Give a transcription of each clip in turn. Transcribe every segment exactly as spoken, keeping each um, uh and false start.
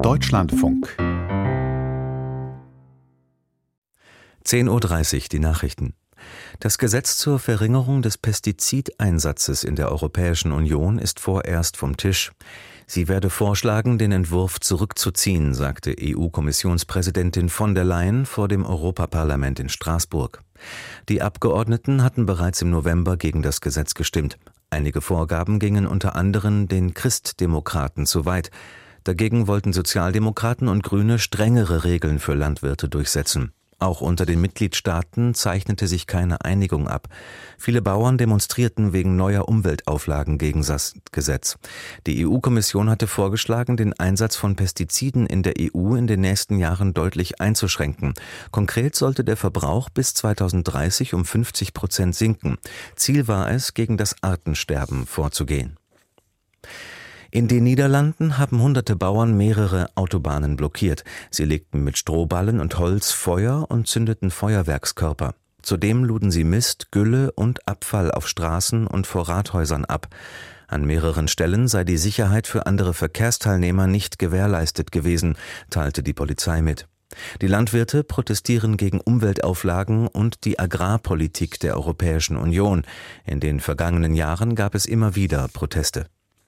Deutschlandfunk. zehn Uhr dreißig, die Nachrichten. Das Gesetz zur Verringerung des Pestizideinsatzes in der Europäischen Union ist vorerst vom Tisch. Sie werde vorschlagen, den Entwurf zurückzuziehen, sagte E U-Kommissionspräsidentin von der Leyen vor dem Europaparlament in Straßburg. Die Abgeordneten hatten bereits im November gegen das Gesetz gestimmt. Einige Vorgaben gingen unter anderem den Christdemokraten zu weit. Dagegen wollten Sozialdemokraten und Grüne strengere Regeln für Landwirte durchsetzen. Auch unter den Mitgliedstaaten zeichnete sich keine Einigung ab. Viele Bauern demonstrierten wegen neuer Umweltauflagen gegen das Gesetz. Die E U-Kommission hatte vorgeschlagen, den Einsatz von Pestiziden in der E U in den nächsten Jahren deutlich einzuschränken. Konkret sollte der Verbrauch bis zweitausenddreißig um fünfzig Prozent sinken. Ziel war es, gegen das Artensterben vorzugehen. In den Niederlanden haben hunderte Bauern mehrere Autobahnen blockiert. Sie legten mit Strohballen und Holz Feuer und zündeten Feuerwerkskörper. Zudem luden sie Mist, Gülle und Abfall auf Straßen und vor Rathäusern ab. An mehreren Stellen sei die Sicherheit für andere Verkehrsteilnehmer nicht gewährleistet gewesen, teilte die Polizei mit. Die Landwirte protestieren gegen Umweltauflagen und die Agrarpolitik der Europäischen Union. In den vergangenen Jahren gab es immer wieder Proteste.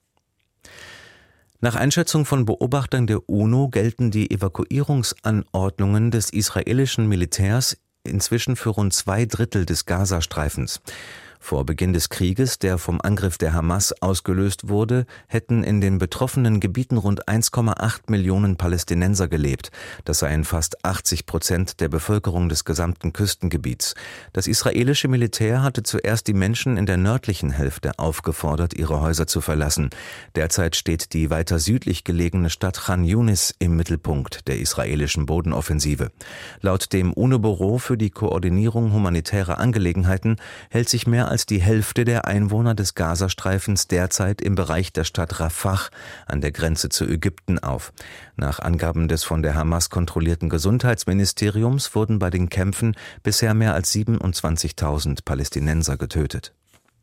Nach Einschätzung von Beobachtern der UNO gelten die Evakuierungsanordnungen des israelischen Militärs inzwischen für rund zwei Drittel des Gazastreifens. Vor Beginn des Krieges, der vom Angriff der Hamas ausgelöst wurde, hätten in den betroffenen Gebieten rund eins Komma acht Millionen Palästinenser gelebt. Das seien fast achtzig Prozent der Bevölkerung des gesamten Küstengebiets. Das israelische Militär hatte zuerst die Menschen in der nördlichen Hälfte aufgefordert, ihre Häuser zu verlassen. Derzeit steht die weiter südlich gelegene Stadt Chan Yunis im Mittelpunkt der israelischen Bodenoffensive. Laut dem UNO-Büro für die Koordinierung humanitärer Angelegenheiten hält sich mehr als als die Hälfte der Einwohner des Gazastreifens derzeit im Bereich der Stadt Rafah an der Grenze zu Ägypten auf. Nach Angaben des von der Hamas kontrollierten Gesundheitsministeriums wurden bei den Kämpfen bisher mehr als siebenundzwanzigtausend Palästinenser getötet.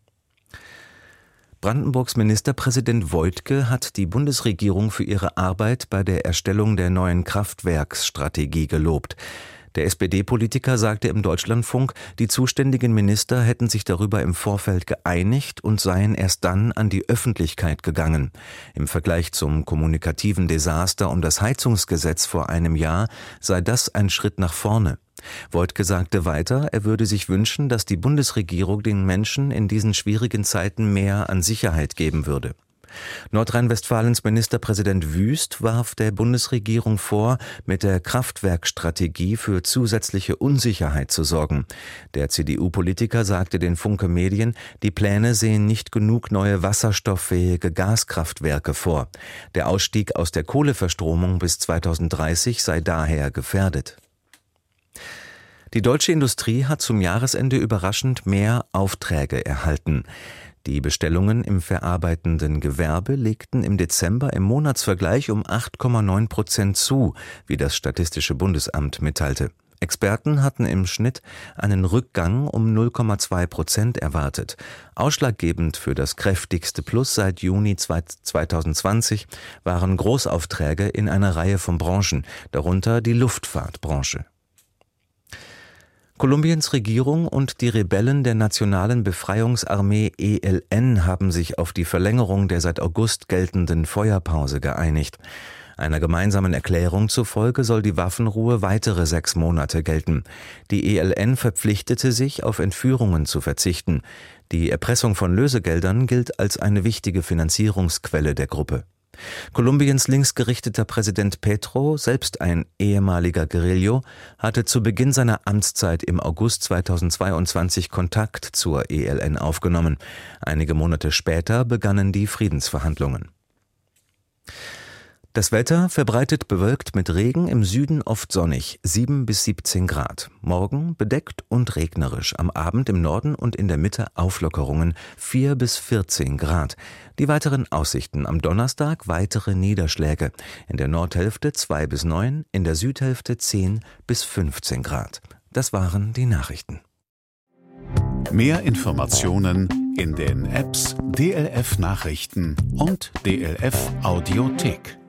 Brandenburgs Ministerpräsident Woidke hat die Bundesregierung für ihre Arbeit bei der Erstellung der neuen Kraftwerksstrategie gelobt. Der S P D-Politiker sagte im Deutschlandfunk, die zuständigen Minister hätten sich darüber im Vorfeld geeinigt und seien erst dann an die Öffentlichkeit gegangen. Im Vergleich zum kommunikativen Desaster um das Heizungsgesetz vor einem Jahr sei das ein Schritt nach vorne. Woidke sagte weiter, er würde sich wünschen, dass die Bundesregierung den Menschen in diesen schwierigen Zeiten mehr an Sicherheit geben würde. Nordrhein-Westfalens Ministerpräsident Wüst warf der Bundesregierung vor, mit der Kraftwerkstrategie für zusätzliche Unsicherheit zu sorgen. Der C D U-Politiker sagte den Funke Medien, die Pläne sehen nicht genug neue wasserstofffähige Gaskraftwerke vor. Der Ausstieg aus der Kohleverstromung bis zweitausenddreißig sei daher gefährdet. Die deutsche Industrie hat zum Jahresende überraschend mehr Aufträge erhalten. Die Bestellungen im verarbeitenden Gewerbe legten im Dezember im Monatsvergleich um acht Komma neun Prozent zu, wie das Statistische Bundesamt mitteilte. Experten hatten im Schnitt einen Rückgang um null Komma zwei Prozent erwartet. Ausschlaggebend für das kräftigste Plus seit Juni zweitausendzwanzig waren Großaufträge in einer Reihe von Branchen, darunter die Luftfahrtbranche. Kolumbiens Regierung und die Rebellen der Nationalen Befreiungsarmee E L N haben sich auf die Verlängerung der seit August geltenden Feuerpause geeinigt. Einer gemeinsamen Erklärung zufolge soll die Waffenruhe weitere sechs Monate gelten. Die E L N verpflichtete sich, auf Entführungen zu verzichten. Die Erpressung von Lösegeldern gilt als eine wichtige Finanzierungsquelle der Gruppe. Kolumbiens linksgerichteter Präsident Petro, selbst ein ehemaliger Guerillo, hatte zu Beginn seiner Amtszeit im August zweitausendzweiundzwanzig Kontakt zur E L N aufgenommen. Einige Monate später begannen die Friedensverhandlungen. Das Wetter verbreitet bewölkt mit Regen, im Süden oft sonnig, sieben bis siebzehn Grad. Morgen bedeckt und regnerisch, am Abend im Norden und in der Mitte Auflockerungen, vier bis vierzehn Grad. Die weiteren Aussichten: am Donnerstag weitere Niederschläge, in der Nordhälfte zwei bis neun, in der Südhälfte zehn bis fünfzehn Grad. Das waren die Nachrichten. Mehr Informationen in den Apps D L F Nachrichten und D L F Audiothek.